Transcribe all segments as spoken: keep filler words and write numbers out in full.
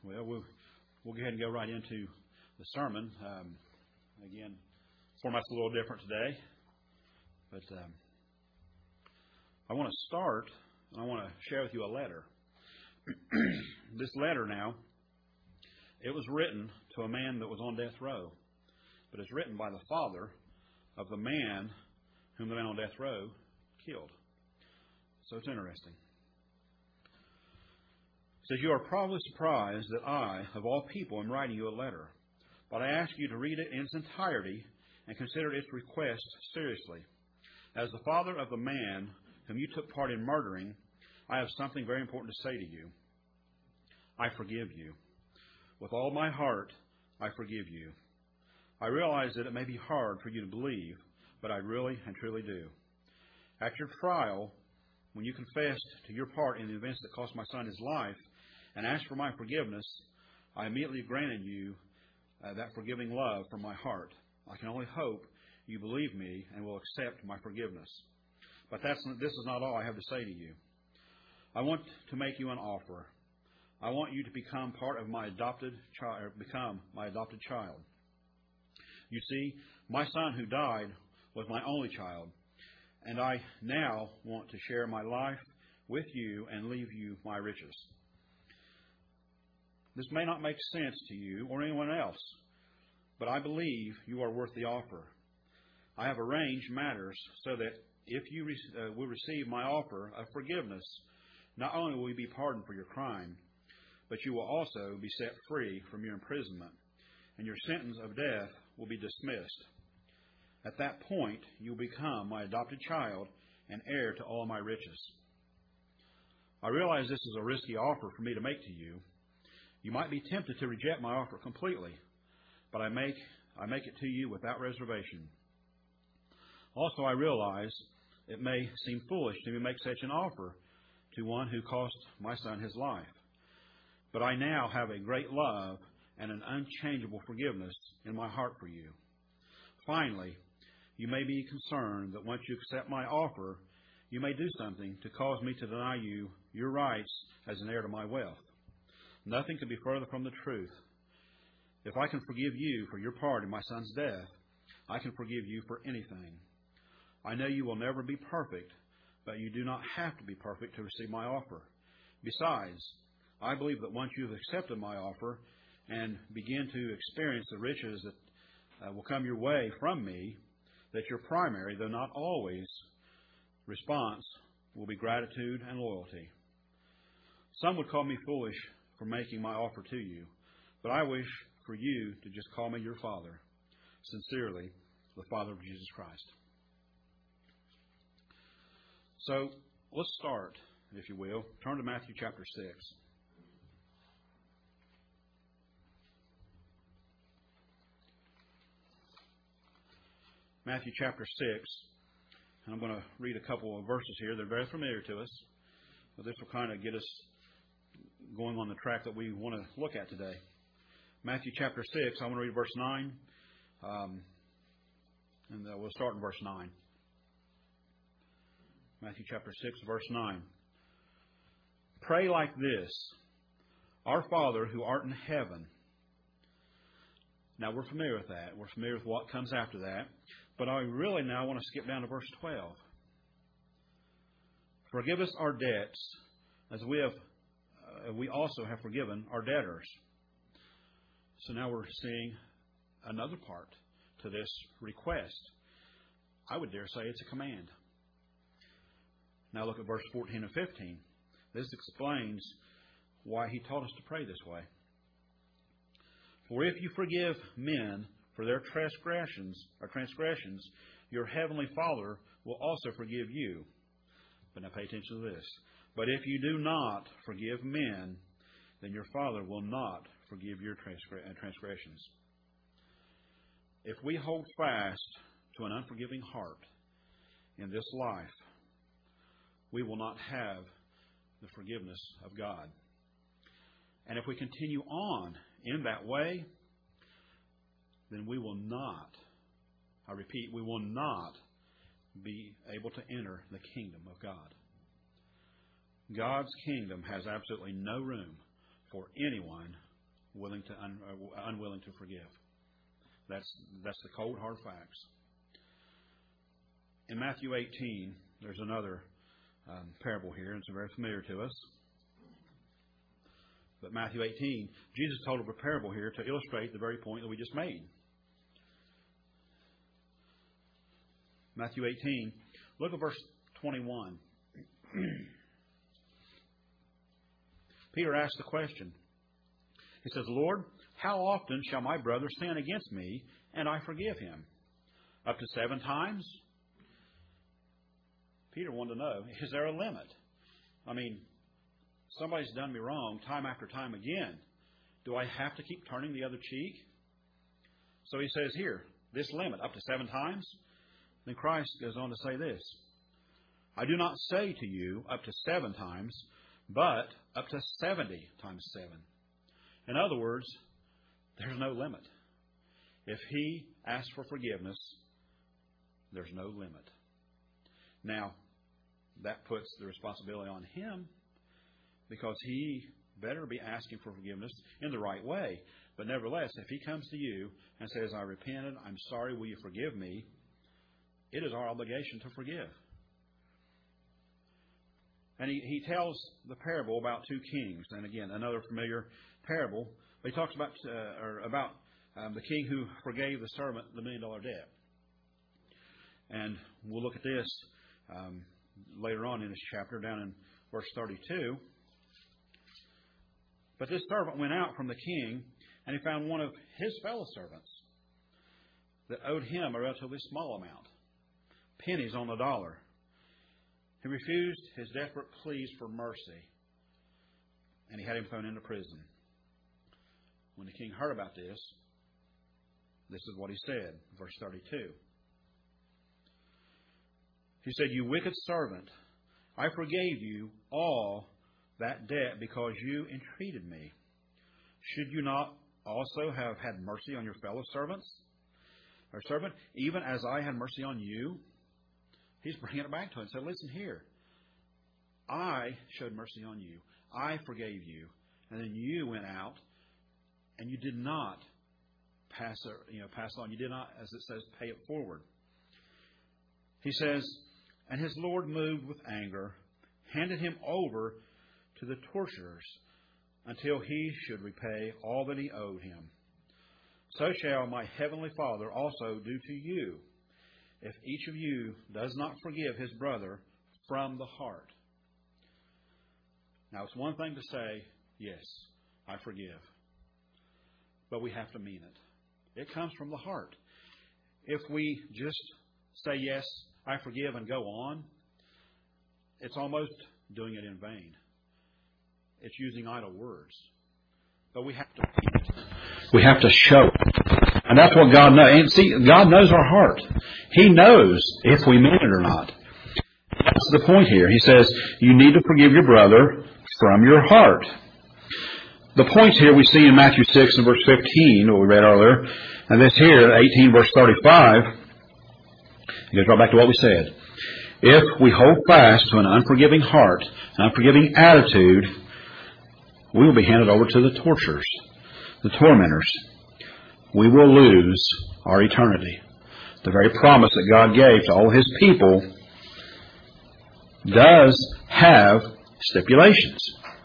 Well, we'll we'll go ahead and go right into the sermon. Um, again, format's a little different today, but um, I want to start and I want to share with you a letter. This letter now, it was written to a man that was on death row, but it's written by the father of the man whom the man on death row killed. So it's interesting. It says, "You are probably surprised that I, of all people, am writing you a letter, but I ask you to read it in its entirety and consider its request seriously. As the father of the man whom you took part in murdering, I have something very important to say to you. I forgive you. With all my heart, I forgive you. I realize that it may be hard for you to believe, but I really and truly do. At your trial, when you confessed to your part in the events that cost my son his life and asked for my forgiveness, I immediately granted you uh, that forgiving love from my heart. I can only hope you believe me and will accept my forgiveness. But that's, this is not all I have to say to you. I want to make you an offer. I want you to become part of my adopted child, become my adopted child. You see, my son who died was my only child, and I now want to share my life with you and leave you my riches. This may not make sense to you or anyone else, but I believe you are worth the offer. I have arranged matters so that if you uh, will receive my offer of forgiveness, not only will you be pardoned for your crime, but you will also be set free from your imprisonment, and your sentence of death will be dismissed. At that point, you will become my adopted child and heir to all my riches. I realize this is a risky offer for me to make to you. You might be tempted to reject my offer completely, but I make I make it to you without reservation. Also, I realize it may seem foolish to make such an offer to one who cost my son his life. But I now have a great love and an unchangeable forgiveness in my heart for you. Finally, you may be concerned that once you accept my offer, you may do something to cause me to deny you your rights as an heir to my wealth. Nothing could be further from the truth. If I can forgive you for your part in my son's death, I can forgive you for anything. I know you will never be perfect, but you do not have to be perfect to receive my offer. Besides, I believe that once you have accepted my offer and begin to experience the riches that uh, will come your way from me, that your primary, though not always, response will be gratitude and loyalty. Some would call me foolish for making my offer to you, but I wish for you to just call me your Father. Sincerely, the Father of Jesus Christ." So, let's start, if you will. Turn to Matthew chapter six. Matthew chapter six. And I'm going to read a couple of verses here. They're very familiar to us, but this will kind of get us going on the track that we want to look at today. Matthew chapter six, I want to read verse nine. Um, and uh, we'll start in verse nine. Matthew chapter six, verse nine. "Pray like this: Our Father who art in heaven." Now, we're familiar with that. We're familiar with what comes after that. But I really now want to skip down to verse twelve. "Forgive us our debts, as we have, uh, we also have forgiven our debtors." So now we're seeing another part to this request. I would dare say it's a command. Now look at verse fourteen and fifteen. This explains why he taught us to pray this way. "For if you forgive men for their transgressions or transgressions, your heavenly Father will also forgive you." But now pay attention to this. "But if you do not forgive men, then your Father will not forgive your transgressions." If we hold fast to an unforgiving heart in this life, we will not have the forgiveness of God. And if we continue on in that way, then we will not, I repeat, we will not be able to enter the kingdom of God. God's kingdom has absolutely no room for anyone willing to un, uh, unwilling to forgive. That's that's the cold hard facts. In Matthew eighteen, there's another um, parable here, and it's very familiar to us. But Matthew eighteen, Jesus told a parable here to illustrate the very point that we just made. Matthew eighteen, look at verse twenty-one. Peter asked the question. He says, Lord, how often shall my brother sin against me and I forgive him? Up to seven times? Peter wanted to know, is there a limit? I mean, somebody's done me wrong time after time again. Do I have to keep turning the other cheek? So he says here, this limit, up to seven times? Then Christ goes on to say this. I do not say to you up to seven times, but up to seventy times seven. In other words, there's no limit. If he asks for forgiveness, there's no limit. Now, that puts the responsibility on him because he better be asking for forgiveness in the right way. But nevertheless, if he comes to you and says, I repented, I'm sorry, will you forgive me? It is our obligation to forgive. And he, he tells the parable about two kings. And again, another familiar parable. He talks about uh, or about um, the king who forgave the servant the million dollar debt. And we'll look at this um, later on in this chapter, down in verse thirty-two. But this servant went out from the king, and he found one of his fellow servants that owed him a relatively small amount, pennies on the dollar. He refused his desperate pleas for mercy, and he had him thrown into prison. When the king heard about this, this is what he said, verse thirty-two. He said, You wicked servant, I forgave you all that debt because you entreated me. Should you not also have had mercy on your fellow servants, or servant, even as I had mercy on you? He's bringing it back to him and said, listen here. I showed mercy on you. I forgave you. And then you went out and you did not pass it, you know, pass on. You did not, as it says, pay it forward. He says, and his Lord, moved with anger, handed him over to the torturers until he should repay all that he owed him. So shall my heavenly Father also do to you, if each of you does not forgive his brother from the heart. Now, it's one thing to say, yes, I forgive. But we have to mean it. It comes from the heart. If we just say, yes, I forgive and go on, it's almost doing it in vain. It's using idle words. But we have to mean it. We have to show it. And that's what God knows. And see, God knows our heart. He knows if we mean it or not. That's the point here. He says, you need to forgive your brother from your heart. The points here we see in Matthew six and verse fifteen, what we read earlier, and this here, eighteen verse thirty-five, it goes right back to what we said. If we hold fast to an unforgiving heart, an unforgiving attitude, we will be handed over to the torturers, the tormentors. We will lose our eternity. The very promise that God gave to all His people does have stipulations.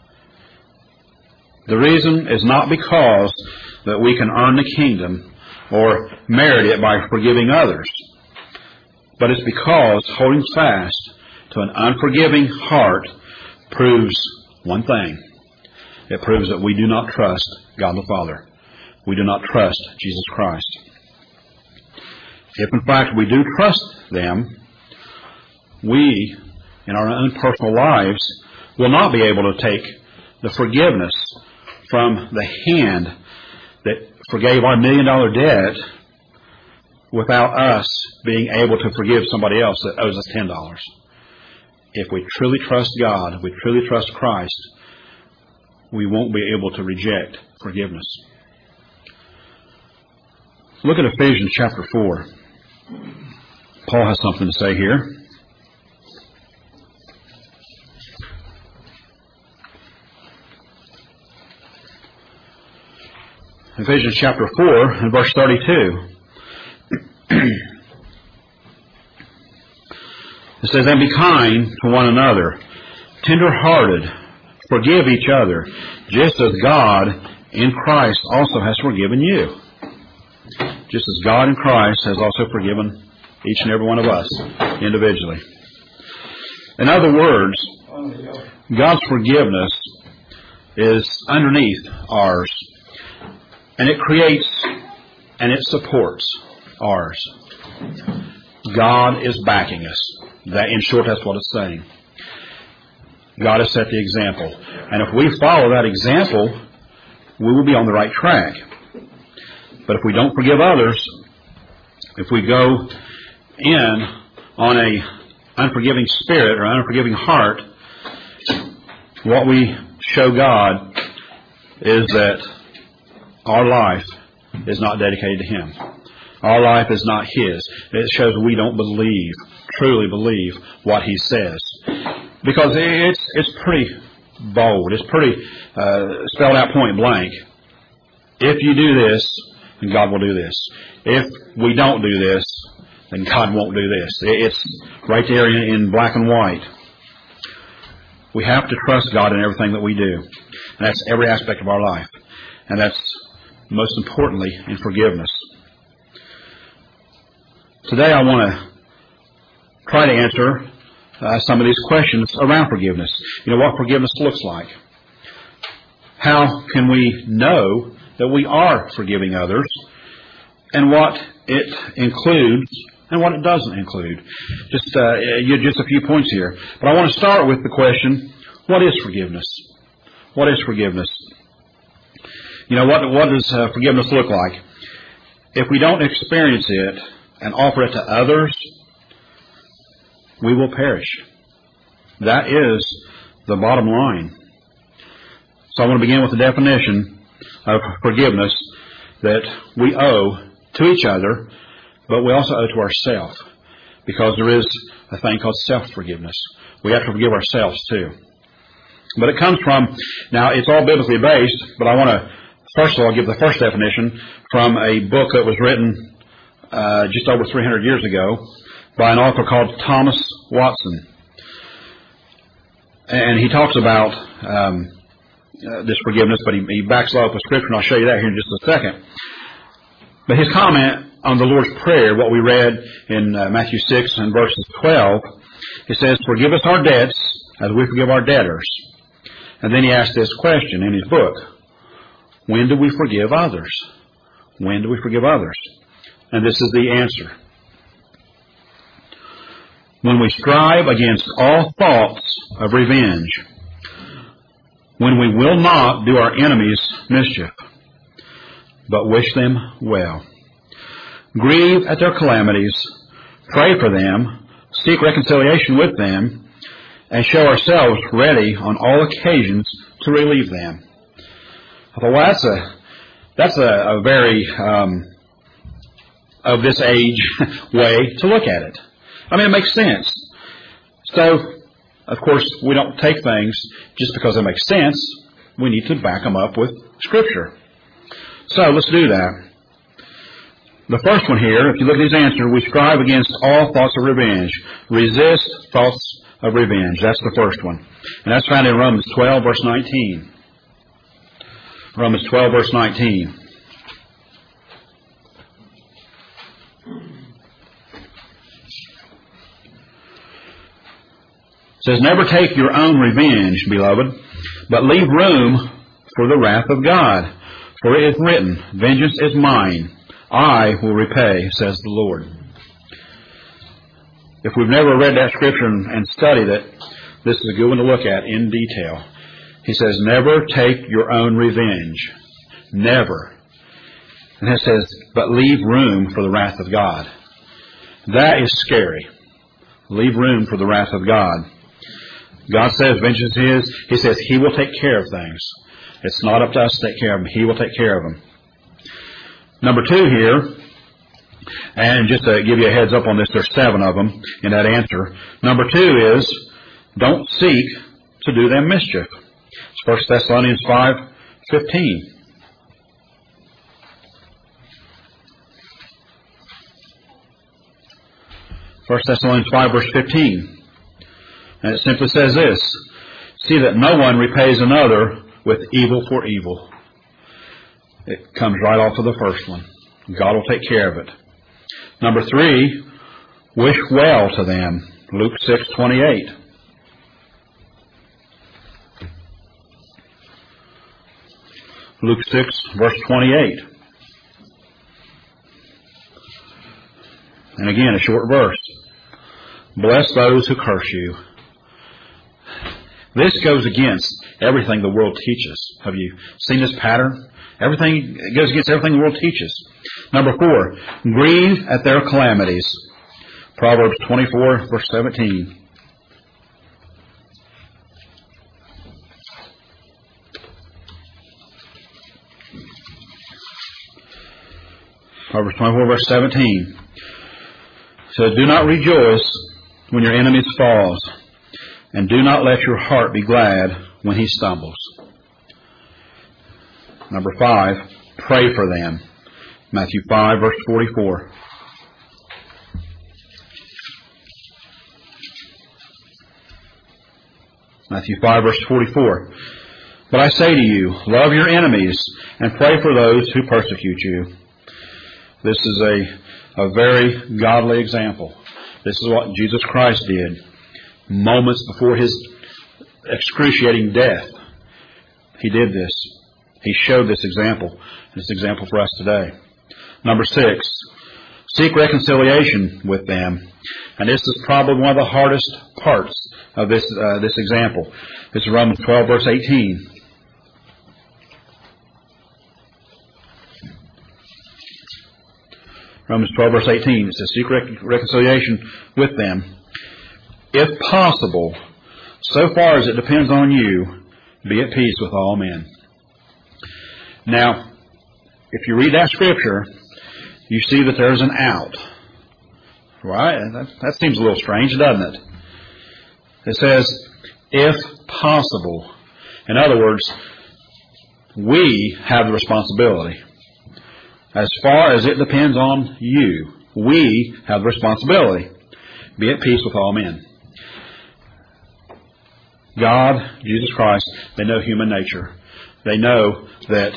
The reason is not because that we can earn the kingdom or merit it by forgiving others, but it's because holding fast to an unforgiving heart proves one thing. It proves that we do not trust God the Father. We do not trust Jesus Christ. If in fact we do trust them, we, in our own personal lives, will not be able to take the forgiveness from the hand that forgave our million dollar debt without us being able to forgive somebody else that owes us ten dollars. If we truly trust God, if we truly trust Christ, we won't be able to reject forgiveness. Look at Ephesians chapter four. Paul has something to say here. Ephesians chapter four and verse thirty-two. It says, "And be kind to one another, tender-hearted, forgive each other, just as God in Christ also has forgiven you." Just as God in Christ has also forgiven each and every one of us individually. In other words, God's forgiveness is underneath ours, and it creates and it supports ours. God is backing us. That, in short, that's what it's saying. God has set the example. And if we follow that example, we will be on the right track. But if we don't forgive others, if we go in on a unforgiving spirit or unforgiving heart, what we show God is that our life is not dedicated to Him. Our life is not His. It shows we don't believe, truly believe what He says. Because it's it's pretty bold. It's pretty uh, spelled out point blank. If you do this, then God will do this. If we don't do this, then God won't do this. It's right there in, in black and white. We have to trust God in everything that we do. And that's every aspect of our life. And that's most importantly in forgiveness. Today I want to try to answer uh, some of these questions around forgiveness. You know, what forgiveness looks like. How can we know that we are forgiving others, and what it includes and what it doesn't include. Just uh, just a few points here. But I want to start with the question, what is forgiveness? What is forgiveness? You know, what, what does uh, forgiveness look like? If we don't experience it and offer it to others, we will perish. That is the bottom line. So I want to begin with the definition of forgiveness that we owe to each other, but we also owe to ourselves, because there is a thing called self-forgiveness. We have to forgive ourselves too. But it comes from, now it's all biblically based, but I want to first of all give the first definition from a book that was written uh, just over three hundred years ago by an author called Thomas Watson. And he talks about um, uh, this forgiveness, but he, he backs it up with Scripture, and I'll show you that here in just a second. But his comment on the Lord's Prayer, what we read in uh, Matthew six and verses twelve, he says, "Forgive us our debts as we forgive our debtors." And then he asks this question in his book, when do we forgive others? When do we forgive others? And this is the answer. When we strive against all thoughts of revenge, when we will not do our enemies mischief, but wish them well, grieve at their calamities, pray for them, seek reconciliation with them, and show ourselves ready on all occasions to relieve them. I thought, well, that's a that's a, a very um, of this age way to look at it. I mean, it makes sense. So, of course, we don't take things just because they make sense. We need to back them up with Scripture. So let's do that. The first one here, if you look at these answers, we strive against all thoughts of revenge. Resist thoughts of revenge. That's the first one. And that's found in Romans twelve, verse nineteen. Romans twelve, verse nineteen. It says, "Never take your own revenge, beloved, but leave room for the wrath of God. For it is written, vengeance is mine, I will repay, says the Lord." If we've never read that Scripture and, and studied it, this is a good one to look at in detail. He says, never take your own revenge. Never. And it says, but leave room for the wrath of God. That is scary. Leave room for the wrath of God. God says vengeance is His. He says He will take care of things. It's not up to us to take care of them. He will take care of them. Number two here, and just to give you a heads up on this, there's seven of them in that answer. Number two is, don't seek to do them mischief. It's First Thessalonians five fifteen. First Thessalonians five, verse fifteen. And it simply says this, see that no one repays another with evil for evil. It comes right off of the first one. God will take care of it. Number three, wish well to them. Luke six, twenty-eight. Luke six, verse twenty-eight. And again, a short verse. Bless those who curse you. This goes against everything the world teaches. Have you seen this pattern? Everything it goes against everything the world teaches. Number four, grieve at their calamities. Proverbs twenty-four, verse seventeen. Proverbs twenty-four, verse seventeen. So do not rejoice when your enemy falls, and do not let your heart be glad when he stumbles. Number five, pray for them. Matthew five, verse forty-four. Matthew five, verse forty-four. But I say to you, love your enemies and pray for those who persecute you. This is a, a very godly example. This is what Jesus Christ did moments before his excruciating death. He did this. He showed this example. This example for us today. Number six, seek reconciliation with them. And this is probably one of the hardest parts of this uh, this example. This is Romans twelve, verse eighteen. Romans twelve, verse eighteen. It says, seek rec- reconciliation with them, if possible, so far as it depends on you, be at peace with all men. Now, if you read that scripture, you see that there's an out. Right? That, that seems a little strange, doesn't it? It says, if possible. In other words, we have the responsibility. As far as it depends on you, we have the responsibility. Be at peace with all men. God, Jesus Christ, they know human nature. They know that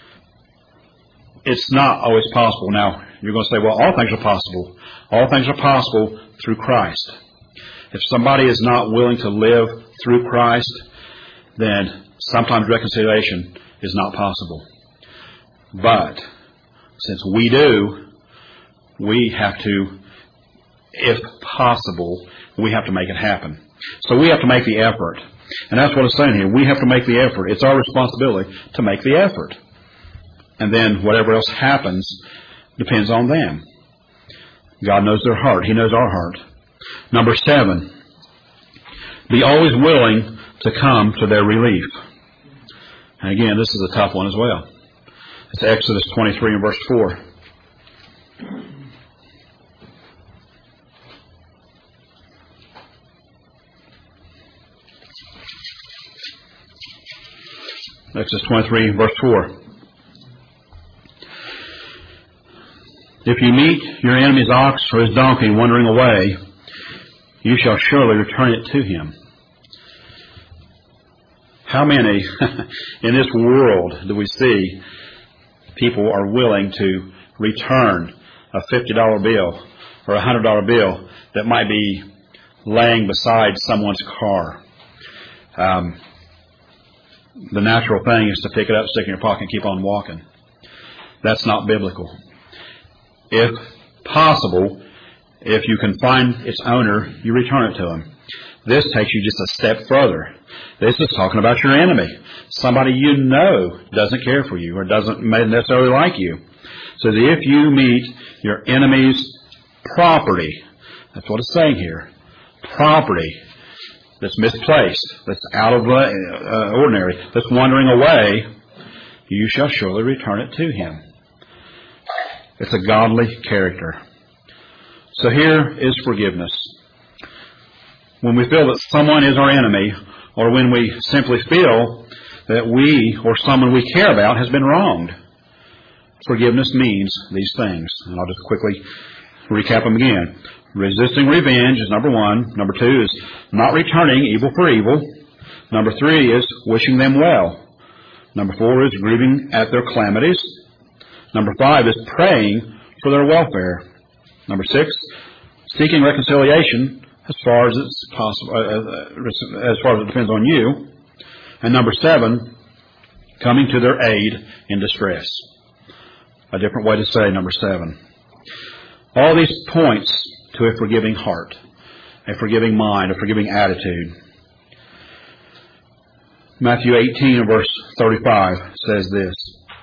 it's not always possible. Now, you're going to say, well, all things are possible. All things are possible through Christ. If somebody is not willing to live through Christ, then sometimes reconciliation is not possible. But since we do, we have to, if possible, we have to make it happen. So we have to make the effort. And that's what it's saying here. We have to make the effort. It's our responsibility to make the effort. And then whatever else happens depends on them. God knows their heart. He knows our heart. Number seven, be always willing to come to their relief. And again, this is a tough one as well. It's Exodus twenty-three and verse four. Exodus twenty-three, verse four. If you meet your enemy's ox or his donkey wandering away, you shall surely return it to him. How many in this world do we see people are willing to return a fifty dollar bill or a one hundred dollar bill that might be laying beside someone's car? Um, the natural thing is to pick it up, stick it in your pocket, and keep on walking. That's not biblical. If possible, if you can find its owner, you return it to him. This takes you just a step further. This is talking about your enemy. Somebody you know doesn't care for you or doesn't necessarily like you. So that if you meet your enemy's property, that's what it's saying here, property that's misplaced, that's out of the uh, ordinary, that's wandering away, you shall surely return it to him. It's a godly character. So here is forgiveness. When we feel that someone is our enemy, or when we simply feel that we or someone we care about has been wronged, forgiveness means these things. And I'll just quickly Recap them again. Resisting revenge is number one. Number two is not returning evil for evil. Number three is wishing them well. Number four is grieving at their calamities. Number five is praying for their welfare. Number six, seeking reconciliation as far as it's possible, uh, as far as it depends on you. And number seven, coming to their aid in distress. A different way to say number seven. All these points to a forgiving heart, a forgiving mind, a forgiving attitude. Matthew eighteen and verse thirty-five says this.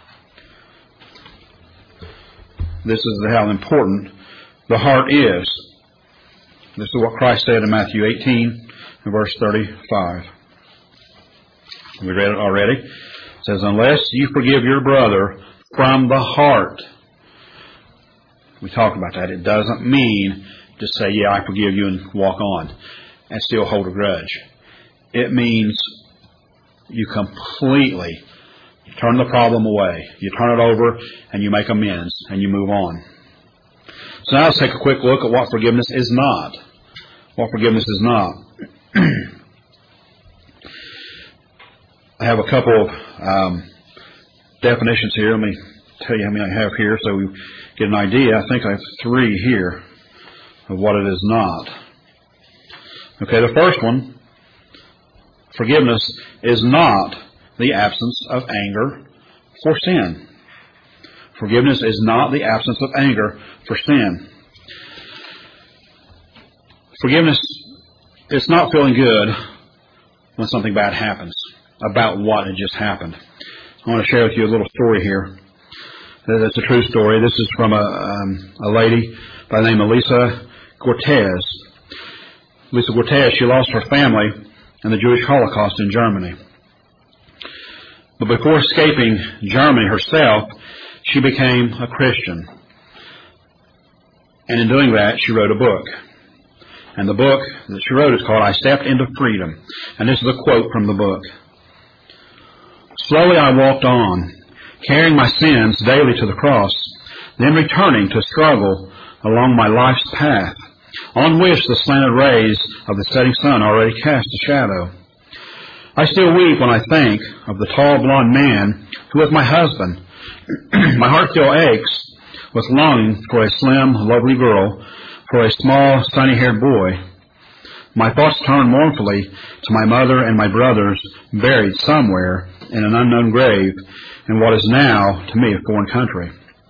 This is how important the heart is. This is what Christ said in Matthew eighteen and verse thirty-five. We read it already. It says, unless you forgive your brother from the heart. We talked about that. It doesn't mean just say, yeah, I forgive you and walk on and still hold a grudge. It means you completely turn the problem away. You turn it over and you make amends and you move on. So now let's take a quick look at what forgiveness is not. What forgiveness is not. I have a couple of um, definitions here. Let me tell you how many I have here so we get an idea. I think I have three here of what it is not. Okay, the first one, forgiveness is not the absence of anger for sin. Forgiveness is not the absence of anger for sin. Forgiveness is not feeling good when something bad happens about what had just happened. I want to share with you a little story here. That's a true story. This is from a, um, a lady by the name of Lisa Cortez. Lisa Cortez, she lost her family in the Jewish Holocaust in Germany. But before escaping Germany herself, she became a Christian. And in doing that, she wrote a book. And the book that she wrote is called I Stepped into Freedom. And this is a quote from the book. Slowly I walked on, carrying my sins daily to the cross, then returning to struggle along my life's path, on which the slanted rays of the setting sun already cast a shadow. I still weep when I think of the tall blond man who was my husband. My heart still aches with longing for a slim, lovely girl, for a small, sunny-haired boy. My thoughts turn mournfully to my mother and my brothers buried somewhere in an unknown grave in what is now, to me, a foreign country.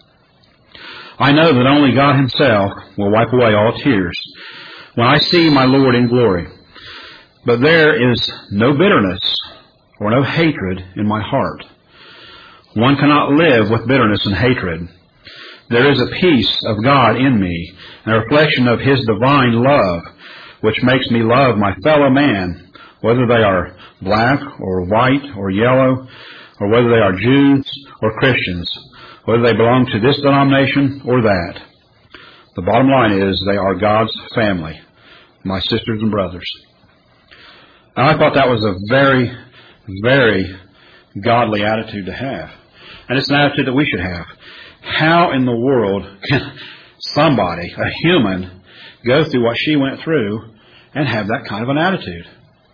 I know that only God himself will wipe away all tears when I see my Lord in glory. But there is no bitterness or no hatred in my heart. One cannot live with bitterness and hatred. There is a peace of God in me, and a reflection of his divine love, which makes me love my fellow man, whether they are black or white or yellow, or whether they are Jews or Christians, whether they belong to this denomination or that. The bottom line is they are God's family, my sisters and brothers. And I thought that was a very, very godly attitude to have. And it's an attitude that we should have. How in the world can somebody, a human, go through what she went through and have that kind of an attitude?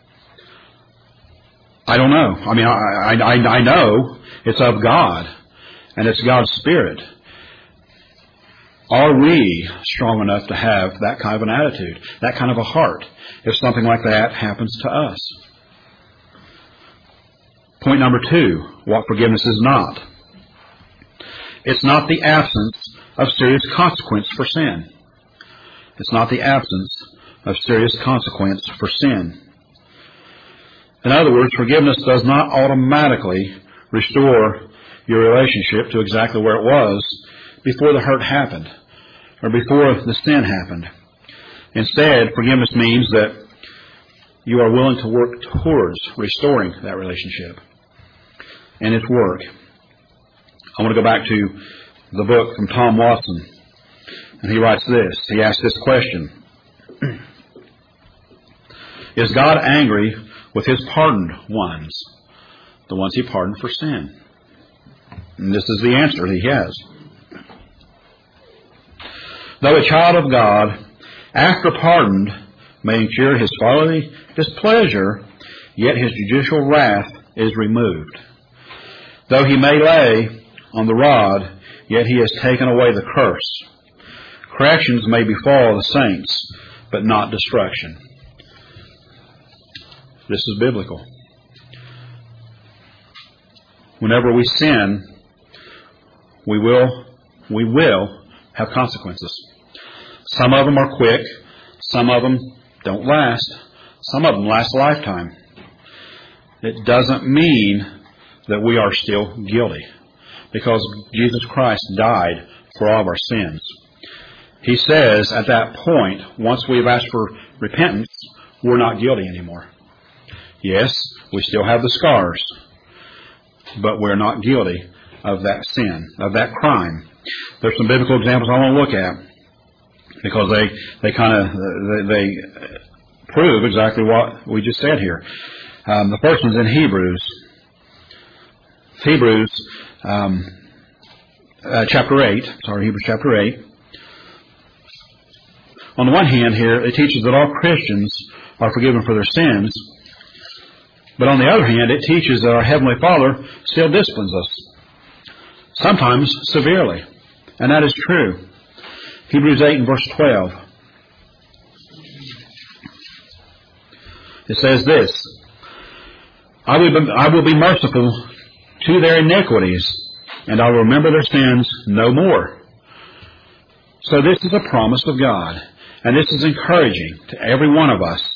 I don't know. I mean, I, I, I know it's of God, and it's God's Spirit. Are we strong enough to have that kind of an attitude, that kind of a heart, if something like that happens to us? Point number two, what forgiveness is not. It's not the absence of serious consequence for sin. It's not the absence of serious consequence for sin. In other words, forgiveness does not automatically restore your relationship to exactly where it was before the hurt happened or before the sin happened. Instead, forgiveness means that you are willing to work towards restoring that relationship and its work. I want to go back to the book from Tom Watson, and he writes this. He asks this question. Is God angry with his pardoned ones, the ones he pardoned for sin? And this is the answer he has. though a child of God, after pardoned, may incur his fatherly displeasure, yet his judicial wrath is removed. Though he may lay on the rod, yet he has taken away the curse. Corrections may befall the saints, but not destruction. This is biblical. Whenever we sin, we will, we will have consequences. Some of them are quick. Some of them don't last. Some of them last a lifetime. It doesn't mean that we are still guilty, because Jesus Christ died for all of our sins. He says at that point, once we've asked for repentance, we're not guilty anymore. Yes, we still have the scars, but we're not guilty of that sin, of that crime. There's some biblical examples I want to look at, because they, they kind of, they, they prove exactly what we just said here. Um, the first one's in Hebrews. Hebrews um, uh, chapter eight. Sorry, Hebrews chapter eight. On the one hand here, it teaches that all Christians are forgiven for their sins. But on the other hand, it teaches that our Heavenly Father still disciplines us, sometimes severely. And that is true. Hebrews eight and verse twelve. It says this, I will be, I will be merciful to their iniquities, and I will remember their sins no more. So this is a promise of God, and this is encouraging to every one of us.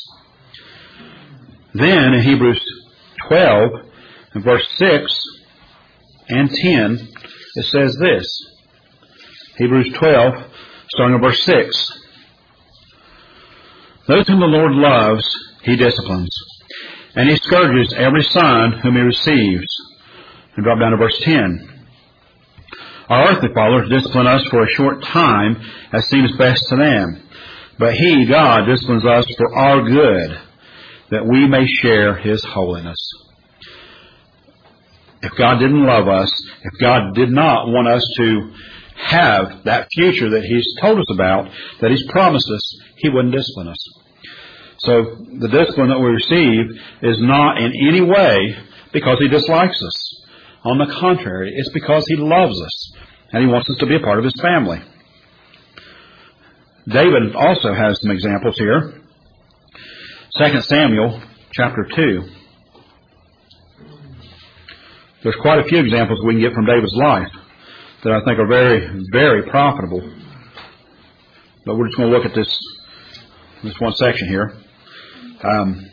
Then in Hebrews twelve, and verse six and ten, it says this. Hebrews twelve, starting at verse six. Those whom the Lord loves, He disciplines, and He scourges every son whom He receives. And drop down to verse ten. Our earthly fathers discipline us for a short time, as seems best to them. But He, God, disciplines us for our good, that we may share His holiness. If God didn't love us, if God did not want us to have that future that He's told us about, that He's promised us, He wouldn't discipline us. So the discipline that we receive is not in any way because He dislikes us. On the contrary, it's because He loves us, and He wants us to be a part of His family. David also has some examples here. Second Samuel chapter two. There's quite a few examples we can get from David's life that I think are very, very profitable. But we're just going to look at this, this one section here. Um,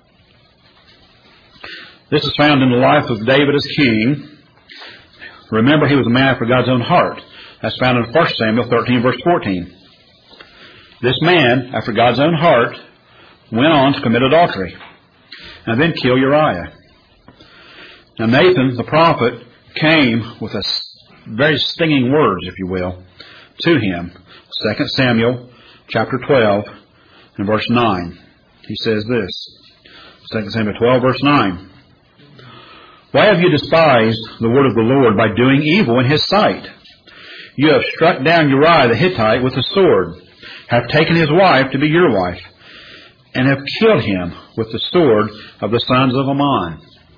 this is found in the life of David as king. Remember, he was a man after God's own heart. That's found in First Samuel thirteen, verse fourteen. This man, after God's own heart, went on to commit adultery and then kill Uriah. Now Nathan, the prophet, came with a very stinging words, if you will, to him. Second Samuel chapter twelve and verse nine. He says this. Second Samuel twelve, verse nine. Why have you despised the word of the Lord by doing evil in His sight? You have struck down Uriah the Hittite with a sword, have taken his wife to be your wife, and have killed him with the sword of the sons of Ammon.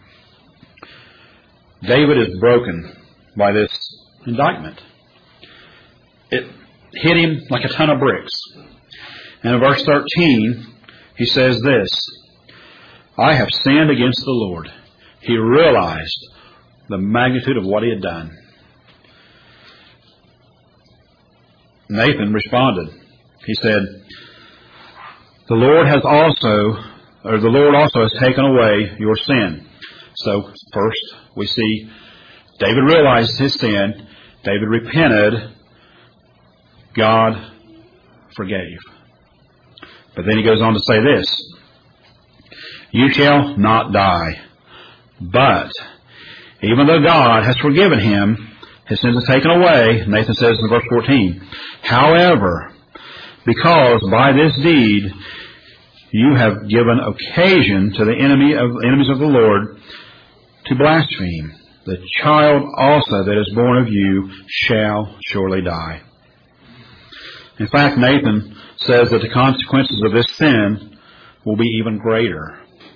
David is broken by this indictment. It hit him like a ton of bricks. And in verse thirteen, he says this, I have sinned against the Lord. He realized the magnitude of what he had done. Nathan responded. He said, The Lord has also, or the Lord also has taken away your sin. So first we see David realized his sin. David repented. God forgave. But then he goes on to say this, You shall not die. But even though God has forgiven him, his sins are taken away, Nathan says in verse fourteen, However, because by this deed you have given occasion to the enemy of enemies of the Lord to blaspheme, the child also that is born of you shall surely die. In fact, Nathan says that the consequences of this sin will be even greater.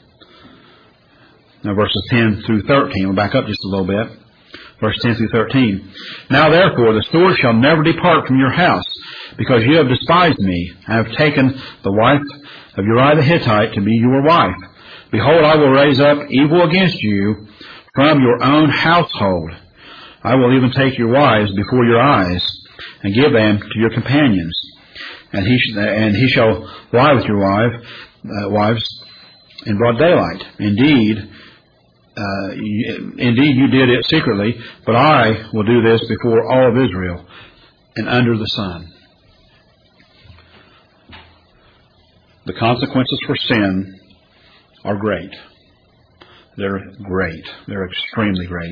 Now, verses ten through thirteen. We'll back up just a little bit. Verse ten through thirteen. Now, therefore, the sword shall never depart from your house, because you have despised me, and have taken the wife of Uriah the Hittite to be your wife. Behold, I will raise up evil against you from your own household. I will even take your wives before your eyes, and give them to your companions. And he, sh- and he shall lie with your wife, uh, wives in broad daylight. Indeed, uh, you, indeed you did it secretly, but I will do this before all of Israel and under the sun. The consequences for sin are great. They're great. They're extremely great.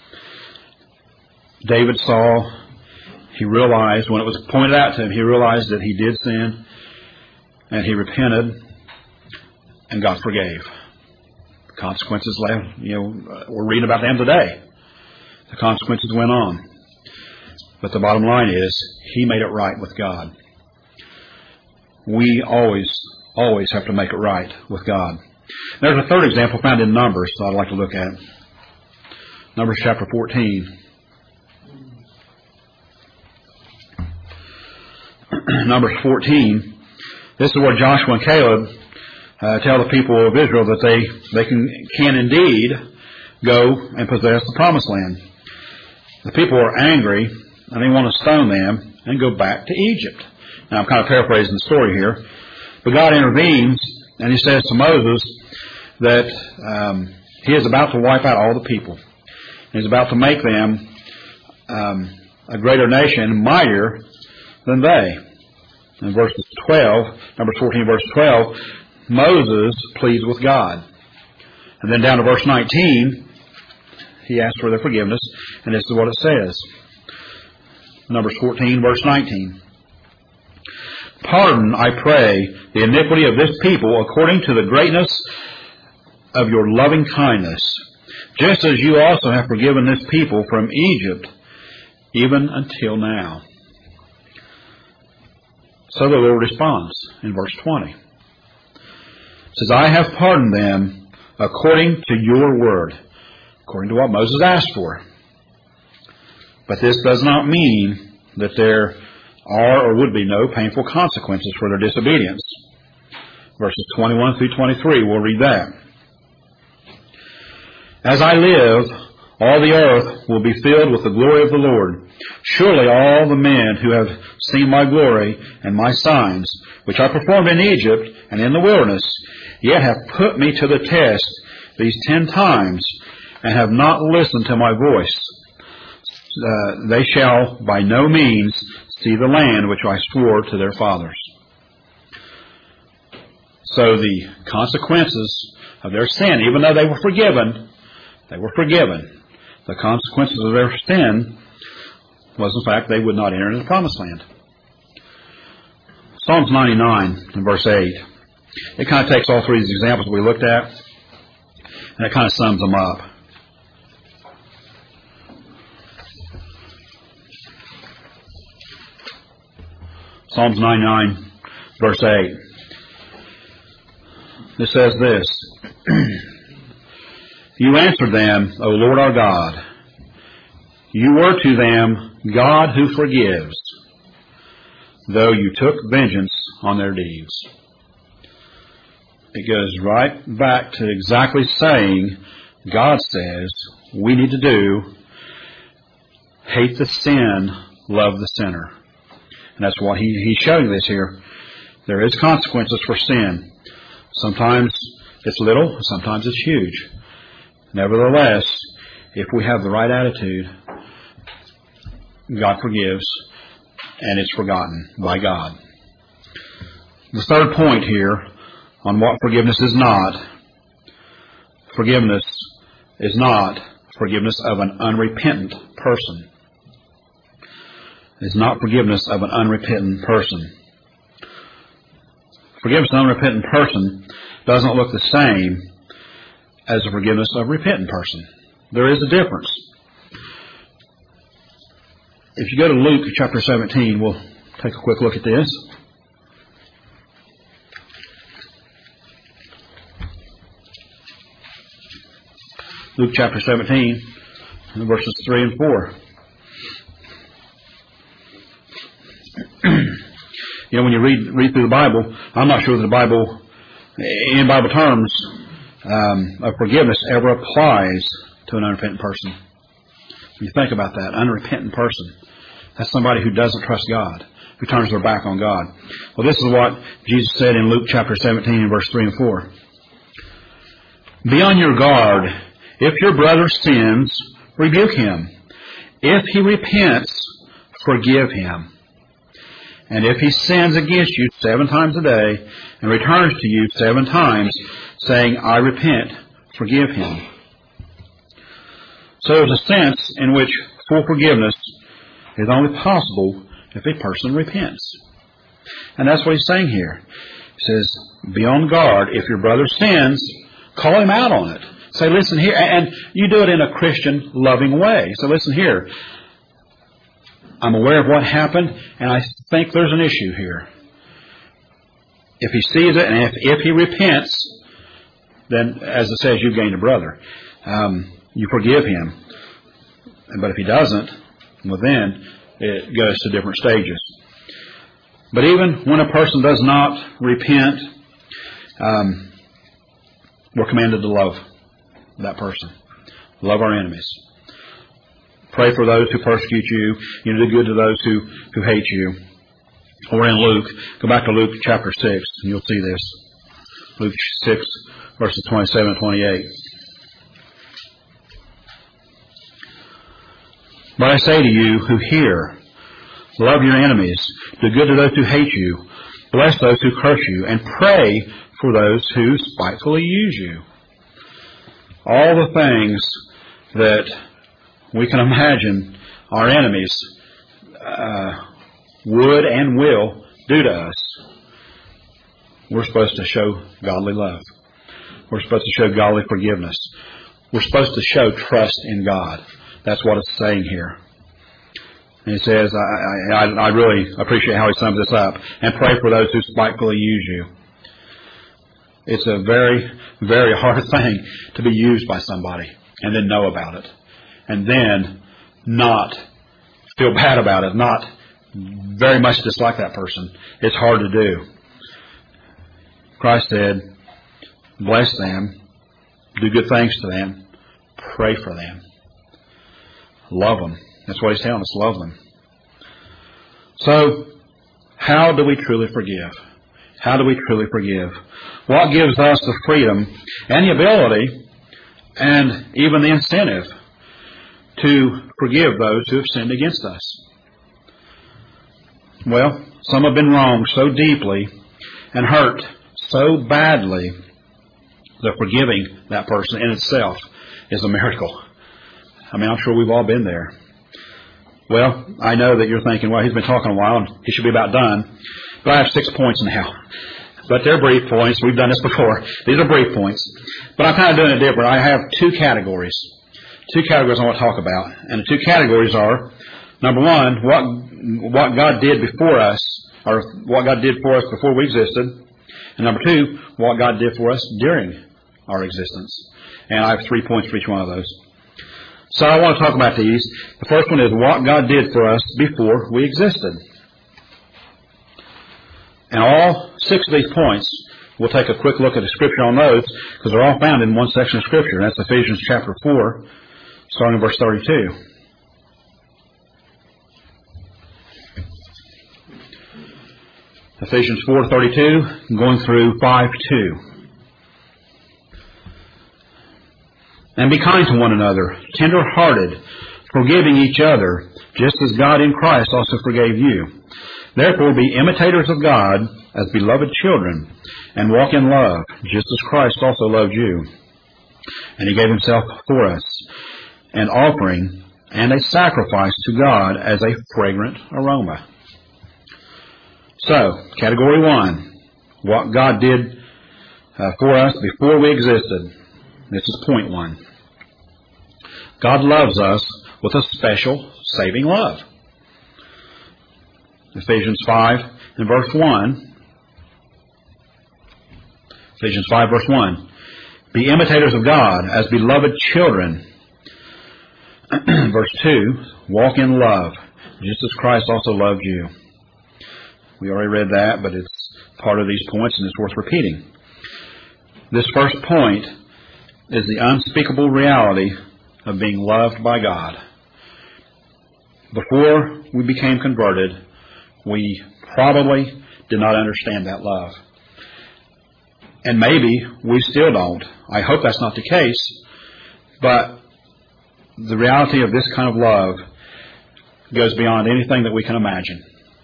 David saw, he realized, when it was pointed out to him, he realized that he did sin, and he repented, and God forgave. The consequences, you know, we're reading about them today. The consequences went on. But the bottom line is, he made it right with God. We always, always have to make it right with God. There's a third example found in Numbers that I'd like to look at. Numbers chapter fourteen. Numbers fourteen. This is where Joshua and Caleb uh, tell the people of Israel that they, they can, can indeed go and possess the promised land. The people are angry, and they want to stone them and go back to Egypt. Now, I'm kind of paraphrasing the story here. But God intervenes, and he says to Moses that um, he is about to wipe out all the people. He's about to make them um, a greater nation, mightier than they. In verse twelve, number fourteen, verse twelve, Moses pleads with God. And then down to verse nineteen, he asks for their forgiveness, and this is what it says. Numbers fourteen, verse nineteen. Pardon, I pray, the iniquity of this people according to the greatness of your loving kindness, just as you also have forgiven this people from Egypt, even until now. So the Lord responds in verse twenty. It says, I have pardoned them according to your word, according to what Moses asked for. But this does not mean that there are or would be no painful consequences for their disobedience. Verses twenty-one through twenty-three, we'll read that. As I live, all the earth will be filled with the glory of the Lord. Surely all the men who have seen my glory and my signs, which I performed in Egypt and in the wilderness, yet have put me to the test these ten times, and have not listened to my voice, uh, they shall by no means see the land which I swore to their fathers. So the consequences of their sin, even though they were forgiven, they were forgiven. The consequences of their sin was, in fact, they would not enter into the promised land. Psalms ninety-nine, in verse eight. It kind of takes all three of these examples we looked at, and it kind of sums them up. Psalms ninety-nine, verse eight. It says this, You answered them, O Lord our God. You were to them God who forgives, though you took vengeance on their deeds. It goes right back to exactly saying, God says, we need to do, hate the sin, love the sinner. And that's what he, he's showing this here. There is consequences for sin. Sometimes it's little, sometimes it's huge. Nevertheless, if we have the right attitude, God forgives, and it's forgotten by God. The third point here on what forgiveness is not, forgiveness is not forgiveness of an unrepentant person. It's not forgiveness of an unrepentant person. Forgiveness of an unrepentant person doesn't look the same as the forgiveness of a repentant person. There is a difference. If you go to Luke chapter seventeen, we'll take a quick look at this. Luke chapter seventeen, verses three and four. You know, when you read read through the Bible, I'm not sure that the Bible, in Bible terms, um, of forgiveness ever applies to an unrepentant person. When you think about that, unrepentant person, that's somebody who doesn't trust God, who turns their back on God. Well, this is what Jesus said in Luke chapter seventeen, verse three and four. Be on your guard. If your brother sins, rebuke him. If he repents, forgive him. And if he sins against you seven times a day and returns to you seven times, saying, I repent, forgive him. So there's a sense in which full forgiveness is only possible if a person repents. And that's what he's saying here. He says, be on guard. If your brother sins, call him out on it. Say, listen here, and you do it in a Christian, loving way. So listen here. I'm aware of what happened, and I think there's an issue here. If he sees it, and if, if he repents, then, as it says, you've gained a brother. Um, you forgive him. But if he doesn't, well then, it goes to different stages. But even when a person does not repent, um, we're commanded to love that person. Love our enemies. Pray for those who persecute you. You know, do good to those who, who hate you. We're in Luke. Go back to Luke chapter six, and you'll see this. Luke six, verses twenty-seven and twenty-eight. But I say to you who hear, love your enemies, do good to those who hate you, bless those who curse you, and pray for those who spitefully use you. All the things that we can imagine our enemies uh, would and will do to us, we're supposed to show godly love. We're supposed to show godly forgiveness. We're supposed to show trust in God. That's what it's saying here. And he says, I, I, I really appreciate how he sums this up. And pray for those who spitefully use you. It's a very, very hard thing to be used by somebody and then know about it. And then not feel bad about it, not very much dislike that person. It's hard to do. Christ said, bless them, do good things to them, pray for them. Love them. That's what he's telling us, love them. So, how do we truly forgive? How do we truly forgive? What gives us the freedom and the ability and even the incentive to forgive those who have sinned against us? Well, some have been wronged so deeply and hurt so badly that forgiving that person in itself is a miracle. I mean, I'm sure we've all been there. Well, I know that you're thinking, well, he's been talking a while and he should be about done. But I have six points now. But they're brief points. We've done this before. These are brief points. But I'm kind of doing it different. I have two categories. Two categories I want to talk about. And the two categories are, number one, what what God did before us, or what God did for us before we existed. And number two, what God did for us during our existence. And I have three points for each one of those. So I want to talk about these. The first one is what God did for us before we existed. And all six of these points, we'll take a quick look at the Scripture on those, because they're all found in one section of Scripture. And that's Ephesians chapter four, starting in verse thirty-two. Ephesians four thirty-two, going through five two. And be kind to one another, tender-hearted, forgiving each other, just as God in Christ also forgave you. Therefore be imitators of God as beloved children, and walk in love, just as Christ also loved you. And he gave himself for us, an offering and a sacrifice to God as a fragrant aroma. So, category one, what God did uh, for us before we existed. This is point one. God loves us with a special saving love. Ephesians five and verse one. Ephesians five, verse one. Be imitators of God as beloved children. Verse two. Walk in love, just as Christ also loved you. We already read that, but it's part of these points and it's worth repeating. This first point is the unspeakable reality of being loved by God. Before we became converted, we probably did not understand that love. And maybe we still don't. I hope that's not the case. But the reality of this kind of love goes beyond anything that we can imagine.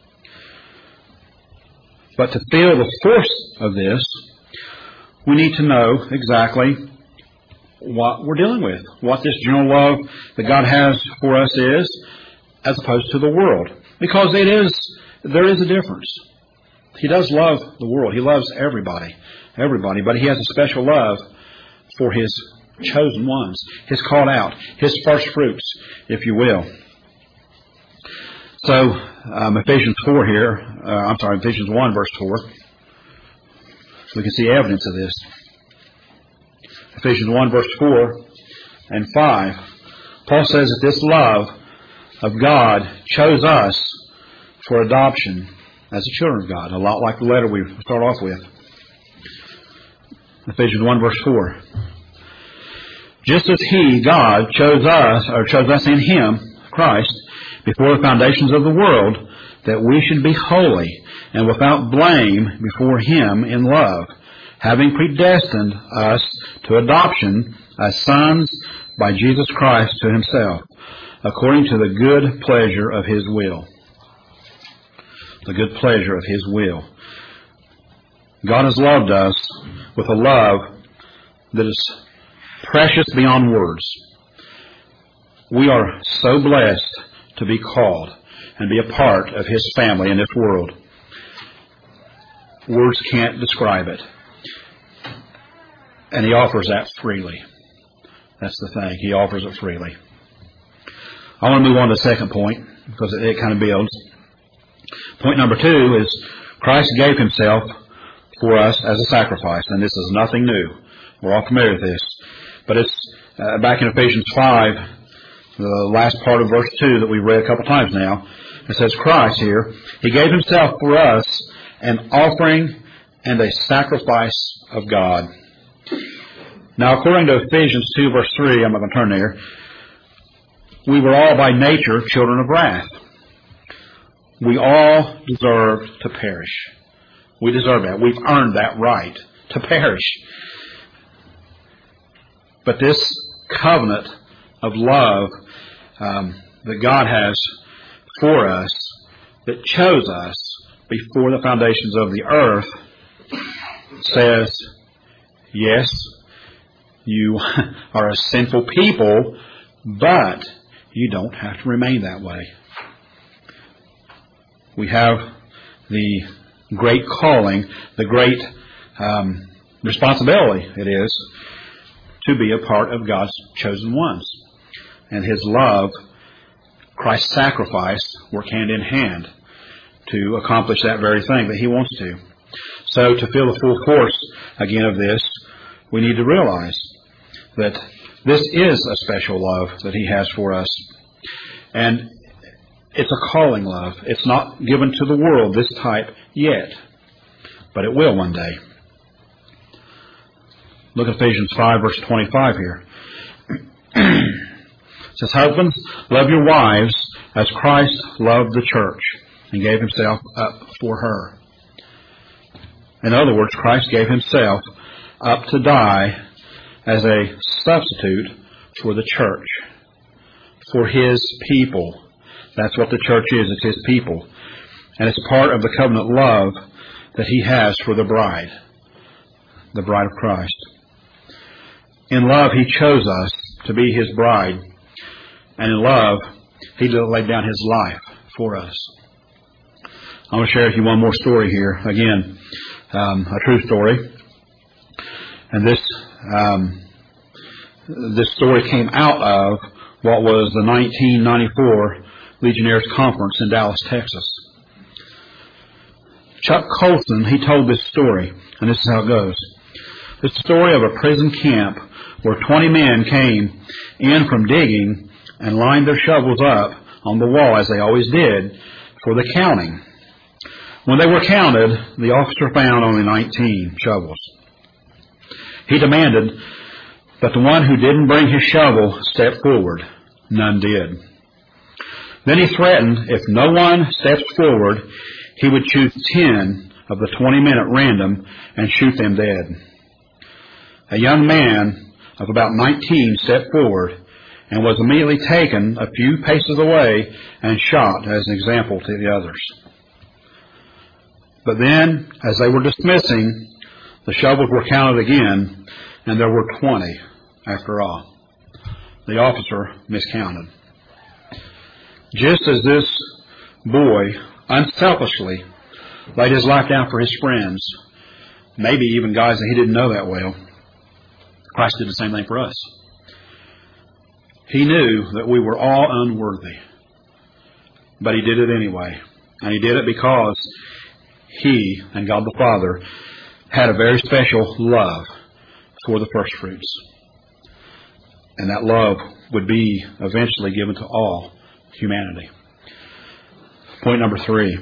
But to feel the force of this, we need to know exactly what we're dealing with, what this general love that God has for us is, as opposed to the world. Because it is, there is a difference. He does love the world. He loves everybody, everybody, but He has a special love for His chosen ones, His called out, His first fruits, if you will. So, um, Ephesians four here, uh, I'm sorry, Ephesians one, verse four. We can see evidence of this. Ephesians one, verse four and five. Paul says that this love of God chose us for adoption as the children of God, a lot like the letter we start off with. Ephesians one, verse four. Just as He, God, chose us, or chose us in Him, Christ, before the foundations of the world, that we should be holy and without blame before Him in love, having predestined us to adoption as sons by Jesus Christ to Himself, according to the good pleasure of His will. The good pleasure of His will. God has loved us with a love that is precious beyond words. We are so blessed to be called and be a part of His family in this world. Words can't describe it. And He offers that freely. That's the thing. He offers it freely. I want to move on to the second point because it, it kind of builds. Point number two is Christ gave Himself for us as a sacrifice. And this is nothing new. We're all familiar with this. But it's uh, back in Ephesians five, the last part of verse two that we've read a couple times now. It says Christ here, He gave Himself for us an offering and a sacrifice of God. Now, according to Ephesians two, verse three, I'm not going to turn there, we were all by nature children of wrath. We all deserve to perish. We deserve that. We've earned that right to perish. But this covenant of love um, that God has for us, that chose us before the foundations of the earth, says, yes, you are a sinful people, but you don't have to remain that way. We have the great calling, the great um, responsibility it is to be a part of God's chosen ones. And His love, Christ's sacrifice, work hand in hand to accomplish that very thing that He wants to. So to feel the full force again of this, we need to realize that this is a special love that He has for us. And it's a calling love. It's not given to the world, this type, yet. But it will one day. Look at Ephesians five, verse twenty-five here. It says, husbands, love your wives as Christ loved the church and gave Himself up for her. In other words, Christ gave Himself up to die as a substitute for the church, for His people. That's what the church is. It's His people. And it's part of the covenant love that He has for the bride, the bride of Christ. In love, He chose us to be His bride. And in love, He laid down His life for us. I want to share with you one more story here. Again, um, a true story. And this um, this story came out of what was the nineteen ninety-four Legionnaires Conference in Dallas, Texas. Chuck Colson, he told this story, and this is how it goes. It's the story of a prison camp where twenty men came in from digging and lined their shovels up on the wall, as they always did, for the counting. When they were counted, the officer found only nineteen shovels. He demanded that the one who didn't bring his shovel step forward. None did. Then he threatened if no one steps forward, he would choose ten of the twenty men at random and shoot them dead. A young man of about nineteen stepped forward and was immediately taken a few paces away and shot as an example to the others. But then, as they were dismissing, the shovels were counted again, and there were twenty after all. The officer miscounted. Just as this boy unselfishly laid his life down for his friends, maybe even guys that he didn't know that well, Christ did the same thing for us. He knew that we were all unworthy, but he did it anyway. And he did it because he and God the Father had a very special love for the first fruits. And that love would be eventually given to all humanity. Point number three.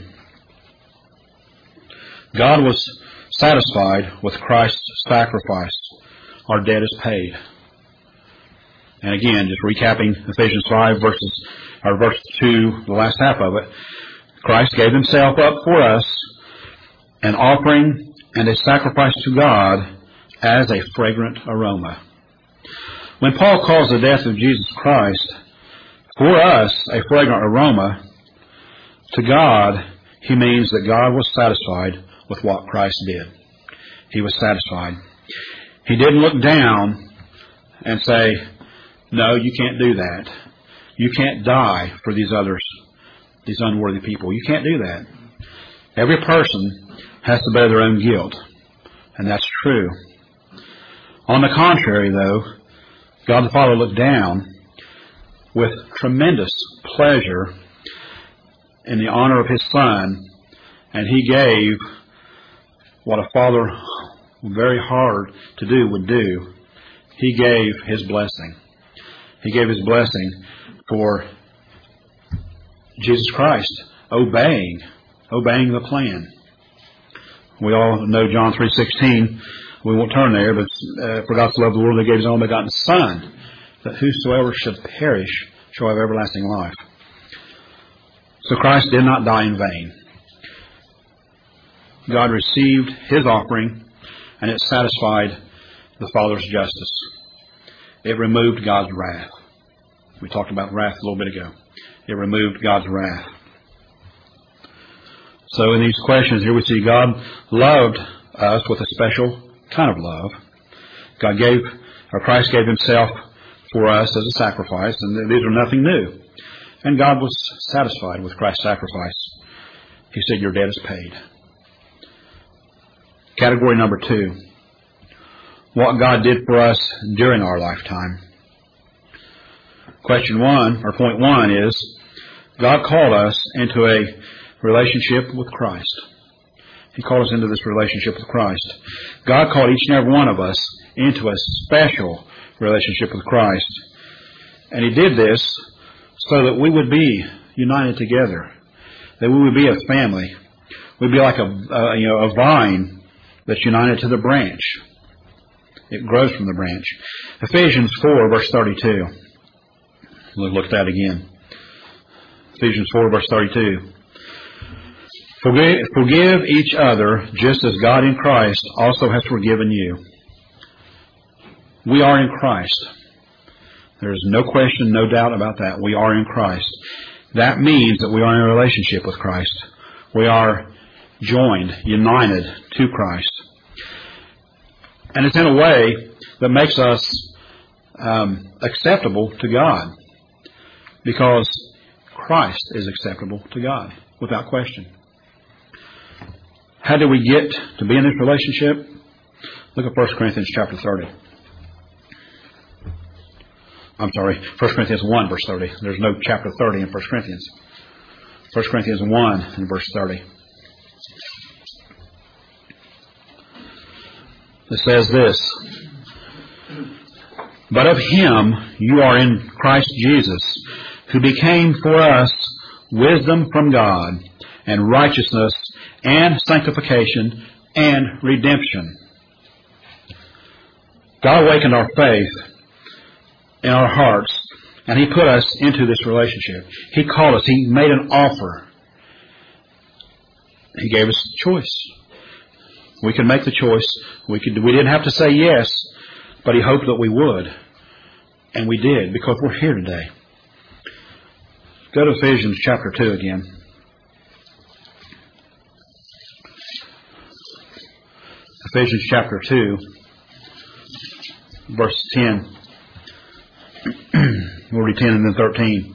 God was satisfied with Christ's sacrifice. Our debt is paid. And again, just recapping Ephesians five, verses, or verse two, the last half of it. Christ gave himself up for us, an offering and a sacrifice to God as a fragrant aroma. When Paul calls the death of Jesus Christ for us a fragrant aroma, to God, he means that God was satisfied with what Christ did. He was satisfied. He didn't look down and say, no, you can't do that. You can't die for these others, these unworthy people. You can't do that. Every person has to bear their own guilt, and that's true. On the contrary, though, God the Father looked down with tremendous pleasure in the honor of his Son, and he gave what a father very hard to do would do. He gave his blessing. He gave his blessing for Jesus Christ obeying, obeying the plan. We all know John three sixteen. We won't turn there, but uh, for God so loved the world that he gave his only begotten Son, that whosoever should perish shall have everlasting life. So Christ did not die in vain. God received his offering, and it satisfied the Father's justice. It removed God's wrath. We talked about wrath a little bit ago. It removed God's wrath. So in these questions here we see God loved us with a special kind of love. God gave, or Christ gave himself for us as a sacrifice, and these are nothing new. And God was satisfied with Christ's sacrifice. He said, your debt is paid. Category number two. What God did for us during our lifetime. Question one, or point one is, God called us into a relationship with Christ. He called us into this relationship with Christ. God called each and every one of us into a special relationship with Christ. And he did this so that we would be united together, that we would be a family. We'd be like a, a you know a vine that's united to the branch. It grows from the branch. Ephesians four, verse thirty-two. We'll look at that again. Ephesians four, verse thirty-two. Forgive, forgive each other just as God in Christ also has forgiven you. We are in Christ. There is no question, no doubt about that. We are in Christ. That means that we are in a relationship with Christ. We are joined, united to Christ. And it's in a way that makes us um, acceptable to God, because Christ is acceptable to God, without question. How do we get to be in this relationship? Look at First Corinthians chapter thirty. I'm sorry, First Corinthians one, verse thirty. There's no chapter thirty in First Corinthians. First Corinthians one and verse thirty. It says this, "But of him you are in Christ Jesus, who became for us wisdom from God, and righteousness, and sanctification, and redemption." God awakened our faith in our hearts, and He put us into this relationship. He called us. He made an offer. He gave us a choice. We could make the choice. We could. We didn't have to say yes, but He hoped that we would. And we did, because we're here today. Go to Ephesians chapter two again. Ephesians chapter two, verse ten. We'll read ten and then thirteen.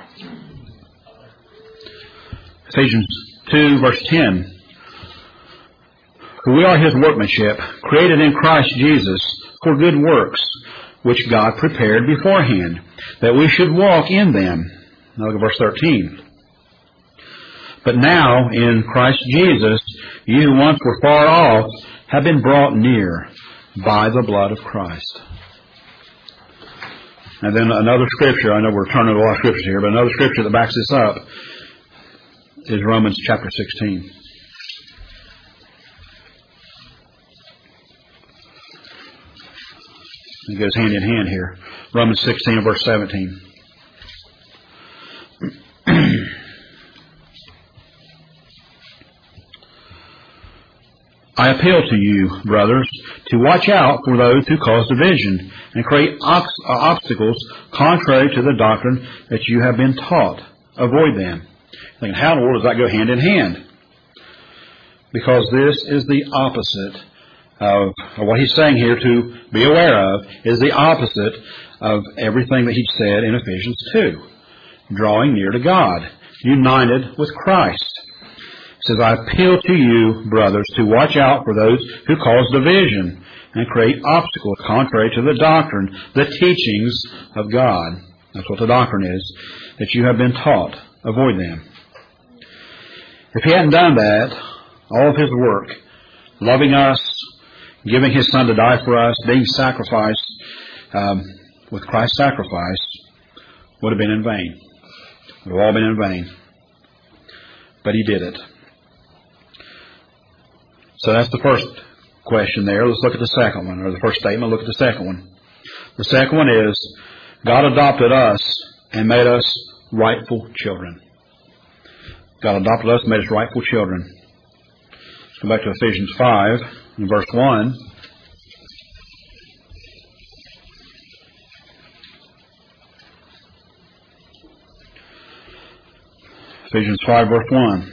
Ephesians two, verse ten. "For we are His workmanship, created in Christ Jesus for good works, which God prepared beforehand, that we should walk in them." Now look at verse thirteen. "But now, in Christ Jesus, you who once were far off have been brought near by the blood of Christ." And then another scripture, I know we're turning to a lot of scriptures here, but another scripture that backs this up is Romans chapter sixteen. It goes hand in hand here. Romans sixteen, verse seventeen. "I appeal to you, brothers, to watch out for those who cause division and create ox- uh, obstacles contrary to the doctrine that you have been taught. Avoid them." Thinking, how in the world does that go hand in hand? Because this is the opposite of, of what he's saying here to be aware of, is the opposite of everything that he said in Ephesians two. Drawing near to God, united with Christ. It says, "I appeal to you, brothers, to watch out for those who cause division and create obstacles contrary to the doctrine, the teachings of God." That's what the doctrine is, that you have been taught. Avoid them. If He hadn't done that, all of His work, loving us, giving His Son to die for us, being sacrificed um, with Christ's sacrifice, would have been in vain. It would have all been in vain. But He did it. So that's the first question there. Let's look at the second one, or the first statement. Look at the second one. The second one is, God adopted us and made us rightful children. God adopted us and made us rightful children. Let's go back to Ephesians five, in verse one. Ephesians five, verse one.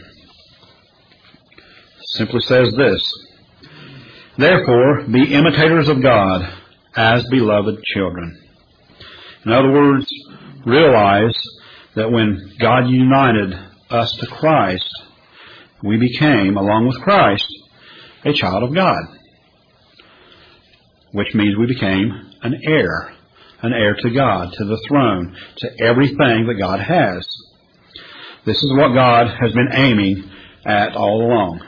Simply says this, "Therefore, be imitators of God as beloved children." In other words, realize that when God united us to Christ, we became, along with Christ, a child of God. Which means we became an heir, an heir to God, to the throne, to everything that God has. This is what God has been aiming at all along.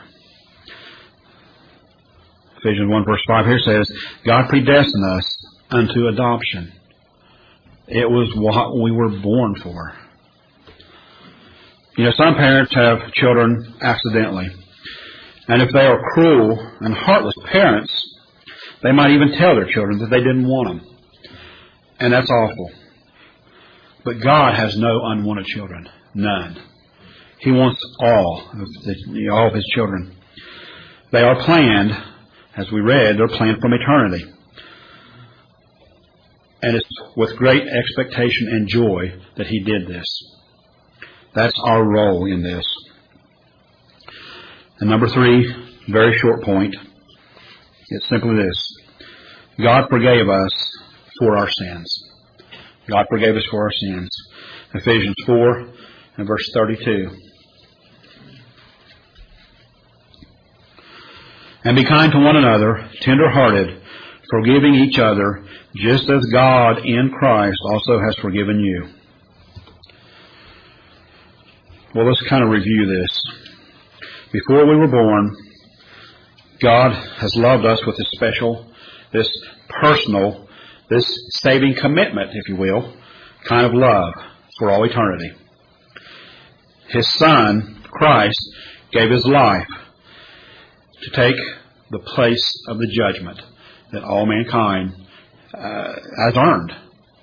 Ephesians one verse five here says, God predestined us unto adoption. It was what we were born for. You know, some parents have children accidentally. And if they are cruel and heartless parents, they might even tell their children that they didn't want them. And that's awful. But God has no unwanted children. None. He wants all of, the, all of His children. They are planned, as we read, they're planned from eternity. And it's with great expectation and joy that He did this. That's our role in this. And number three, very short point. It's simply this. God forgave us for our sins. God forgave us for our sins. Ephesians four and verse thirty-two. And be kind to one another, tender-hearted, forgiving each other, just as God in Christ also has forgiven you. Well, let's kind of review this. Before we were born, God has loved us with this special, this personal, this saving commitment, if you will, kind of love for all eternity. His Son, Christ, gave His life to take the place of the judgment that all mankind uh, has earned.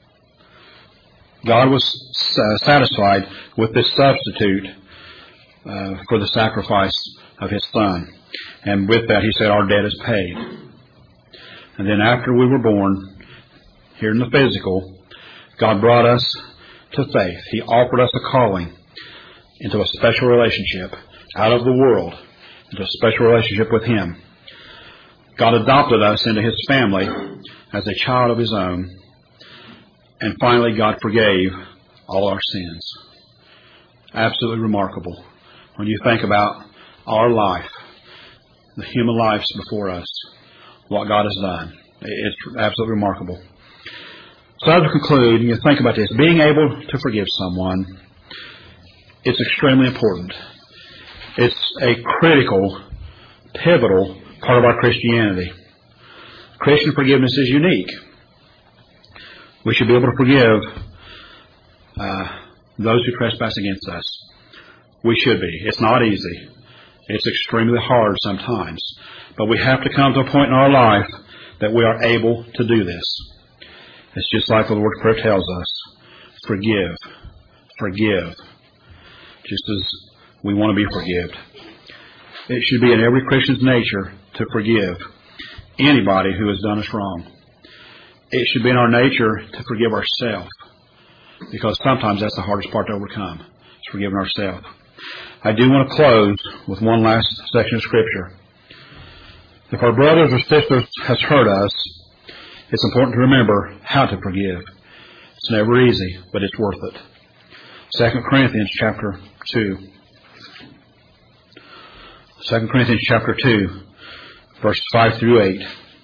God was uh, satisfied with this substitute uh, for the sacrifice of His Son. And with that, He said, our debt is paid. And then after we were born, here in the physical, God brought us to faith. He offered us a calling into a special relationship out of the world, into a special relationship with Him. God adopted us into His family as a child of His own. And finally, God forgave all our sins. Absolutely remarkable. When you think about our life, the human lives before us, what God has done. It's absolutely remarkable. So to conclude, you think about this. Being able to forgive someone, it's extremely important. It's a critical, pivotal part of our Christianity. Christian forgiveness is unique. We should be able to forgive uh, those who trespass against us. We should be. It's not easy. It's extremely hard sometimes. But we have to come to a point in our life that we are able to do this. It's just like the Lord's Prayer tells us. Forgive. Forgive. Just as we want to be forgiven. It should be in every Christian's nature to forgive anybody who has done us wrong. It should be in our nature to forgive ourselves, because sometimes that's the hardest part to overcome, is forgiving ourselves. I do want to close with one last section of Scripture. If our brothers or sisters has hurt us, it's important to remember how to forgive. It's never easy, but it's worth it. Second Corinthians chapter two. Second Corinthians chapter two, verses five through eight.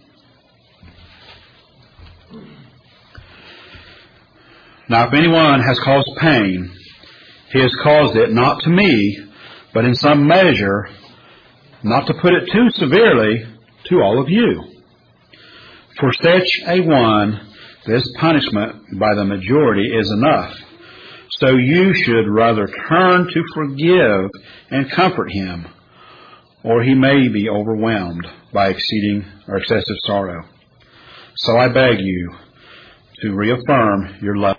Now, if anyone has caused pain, he has caused it not to me, but in some measure, not to put it too severely, to all of you. For such a one, this punishment by the majority is enough. So you should rather turn to forgive and comfort him, or he may be overwhelmed by exceeding or excessive sorrow. So I beg you to reaffirm your love.